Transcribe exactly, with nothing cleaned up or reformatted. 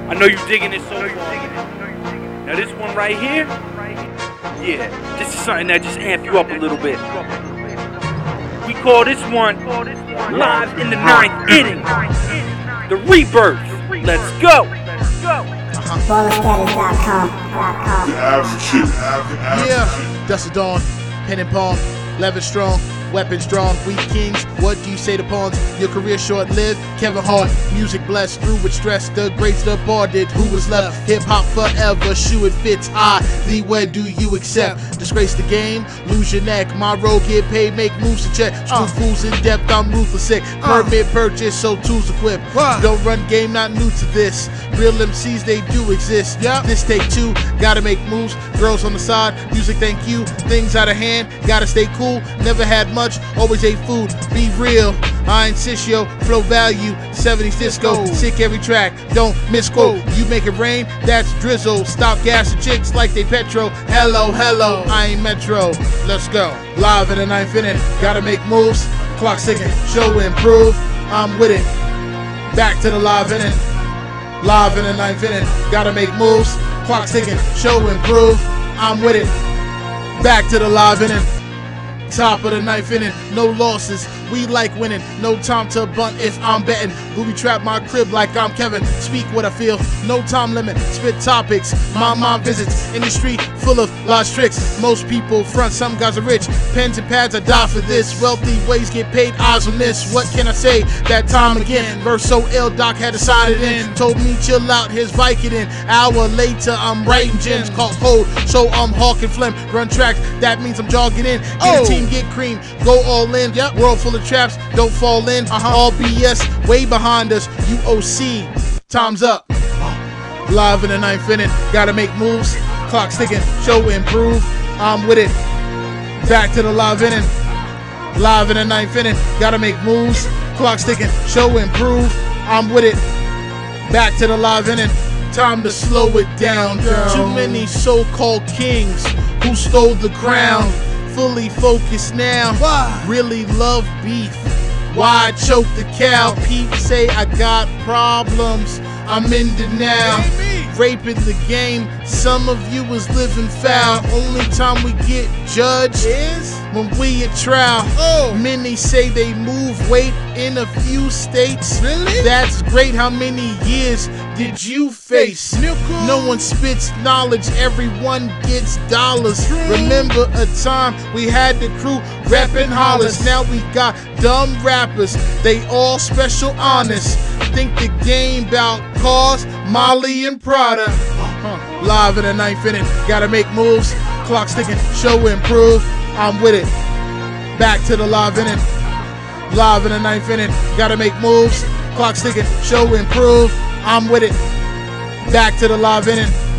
I know you digging it so far. Now this one right here, yeah, this is something that just amp you up a little bit. We call this one Live in the Ninth Inning, the Rebirth. Let's go. Ballestatus dot com. Yeah, Dust of Dawn, Pen and Palm, Leather Strong, Weapon Strong, Weak Kings. What do you say to pawns? Your career short-lived. Kevin Hart, music blessed through with stress. The greats the bar did. Who was left? Hip hop forever. Shoe it fits. I thee. Where do you accept? Disgrace the game. Lose your neck. My road get paid. Make moves to check. Screw uh. fools in depth. I'm ruthless sick. Uh. Permit purchase. So tools equipped. Uh. Don't run game. Not new to this. Real M Cs they do exist. Yep. This take two. Gotta make moves. Girls on the side. Music thank you. Things out of hand. Gotta stay cool. Never had much. Always ate food, be real. I insist, yo, flow value, seventies disco, sick every track, don't misquote. You make it rain, that's drizzle. Stop gassing chicks like they petro. Hello, hello, I ain't metro. Let's go. Live in the ninth inning, gotta make moves. Clock ticking, show improve. I'm with it. Back to the live inning. Live in the ninth inning, gotta make moves. Clock ticking, show improve. I'm with it. Back to the live inning. Top of the ninth inning, no losses. We like winning, no time to bunt if I'm betting. Booby trap my crib like I'm Kevin. Speak what I feel, no time limit. Spit topics, my mom visits. Industry full of lost tricks. Most people front, some guys are rich. Pens and pads, I die for this. Wealthy ways get paid, eyes on this. What can I say? That time again. Verse so ill, Doc had to sign it in. Told me chill out, here's Vicodin. Hour later, I'm writing gems. Caught cold, so I'm hawking phlegm. Run tracks, that means I'm jogging in. Get oh. a team, get cream, go all in. Yep. World full of traps, don't fall in. Uh-huh. All B S, way behind us. U O C, time's up. Live in the ninth inning, gotta make moves. Clock's ticking, show improve. I'm with it. Back to the live inning. Live in the ninth inning, gotta make moves. Clock's ticking, show improve. I'm with it. Back to the live inning. Time to slow it down. down. Too many so-called kings who stole the crown. Fully focused now. Why? Really love beef. Why choke the cow? People say I got problems. I'm in denial. Raping the game. Some of you is living foul. Only time we get judged is when we at trial. Oh. Many say they move weight in a few states. Really? That's great. How many years did you face? No one spits knowledge. Everyone gets dollars. True. Remember a time we had the crew rapping hollers. Now we got dumb rappers. They all special honest. Think the game bout cars, Molly and Prada. Uh, live in the ninth inning, gotta make moves. Clock's ticking, show improve. I'm with it. Back to the live inning. Live in the ninth inning, gotta make moves. Clock's ticking, show improve. I'm with it. Back to the live inning.